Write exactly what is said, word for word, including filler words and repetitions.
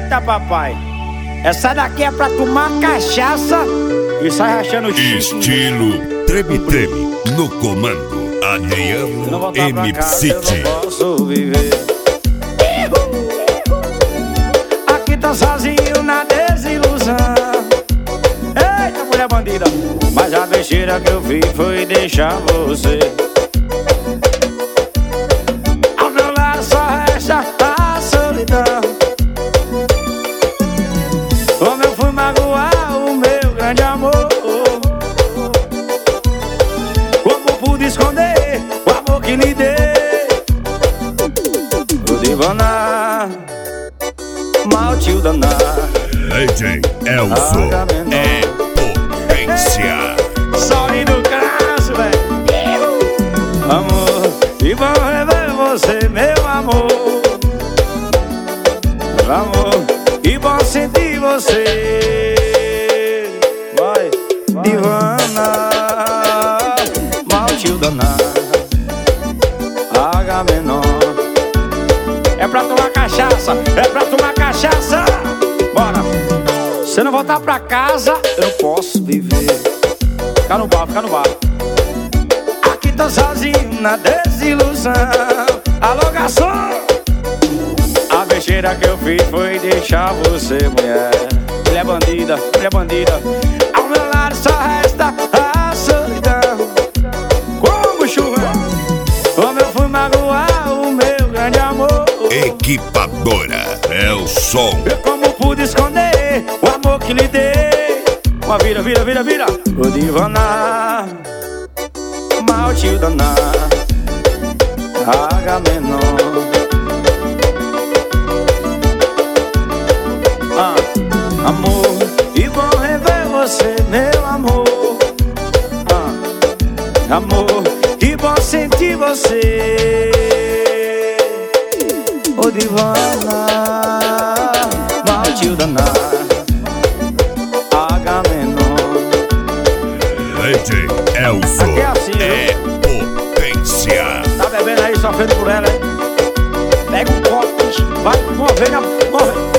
Eita, papai, essa daqui é pra tomar cachaça e sai rachando o chifre. Estilo treme-treme no comando Adriano M C T. Eu não posso viver. Aqui tô sozinho na desilusão. Eita, mulher bandida, mas a besteira que eu fiz foi deixar você. Ao meu lado só resta a solidão. Como eu fui magoar o meu grande amor. Como pude esconder o amor que lhe dei. O divanar, mal tio danar. D J Elson é potência. Sorri do crasso, velho. Amor, que bom rever você, meu amor. Amor, que bom sentir você. Vai, vai. Divana, mal tio danar, H menor. É pra tomar cachaça, é pra tomar cachaça. Bora. Se eu não voltar pra casa, eu não posso viver. Fica no bar, fica no bar. Aqui tô sozinho na desilusão. Alô, garçom. A besteira que eu fiz foi deixar você, mulher. Mulher bandida, mulher bandida. Ao meu lado só resta a solidão. Como chuva, como eu fui magoar o meu grande amor. Equipadora é o som. Eu como pude esconder o amor que lhe dei. Uma vira, vira, vira, vira. O divanar, mal tio danar, H menor. Ah, amor, e bom rever você, meu amor. Ah, amor, e bom sentir você. O divana, mal tio danar, H menor. D J Elson Aqui é assim, é potência. Tá bebendo aí, sofrendo por ela, hein? Pega um copo, vai, move, move.